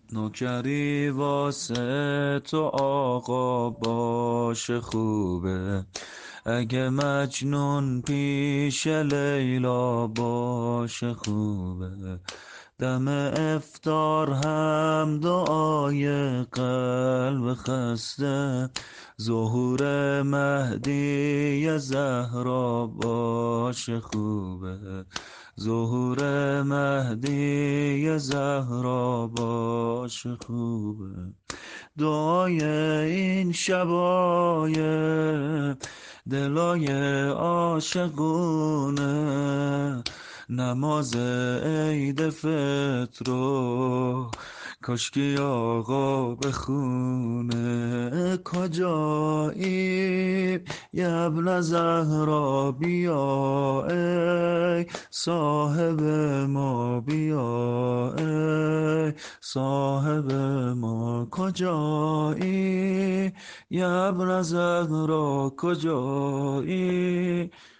نوکری واسه تو آقا باشه خوبه، اگه مجنون پیش لیلا باشه خوبه. دم افطار هم دعای قلب خسته، ظهور مهدی زهرا باشه خوبه. ظهور مهدی زهرا باشه خوبه. دعای این شبای دلای عاشقونه، نماز عید فطر رو کاشکی آقا بخونه. کجایی یه ابن زهرا، بیا ای صاحب ما، بیا ای صاحب ما. کجایی یه ابن زهرا، کجایی؟